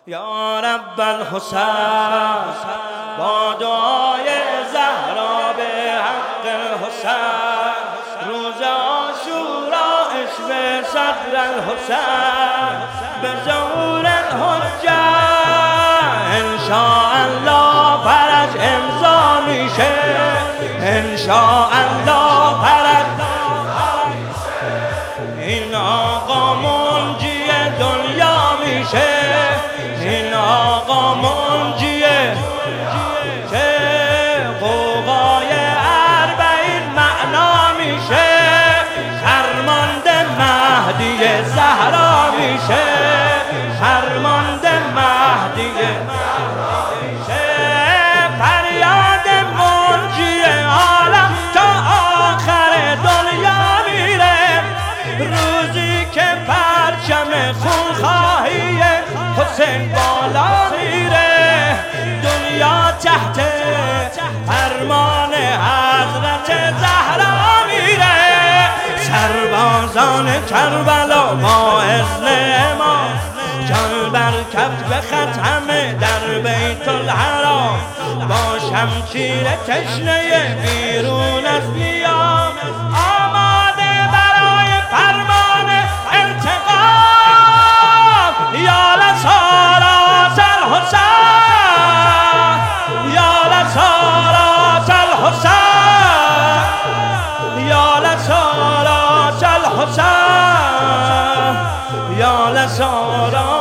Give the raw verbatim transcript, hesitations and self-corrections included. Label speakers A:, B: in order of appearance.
A: یا رب الحسین با دعای زهرا به حق الحسین روز عاشورا عشق صدر الحسین به ظهور الحجه انشاءالله فرج امضا میشه، انشاءالله فرج. این آقا منجی دنیا میشه، این آقا منجیه که قوقای اربعین معنا میشه، فرمانده مهدی زهرا میشه، فرمانده مهدی میشه. فریاد منجی عالم تا آخر دنیا میره، روزی که پرچم خونخواهی حسین بالا میره، دنیا تحت فرمان حضرت زهرا میره. سربازان کربلا با اذن امام جان بر کف به خط همه در بیت الحرام، با شمشیر تشنه بیرون از نیام آماده برای فرمان انتقام. یا لسارات الحسین، یا لسارات الحسین، یا لسارات الحسین، یا لسارات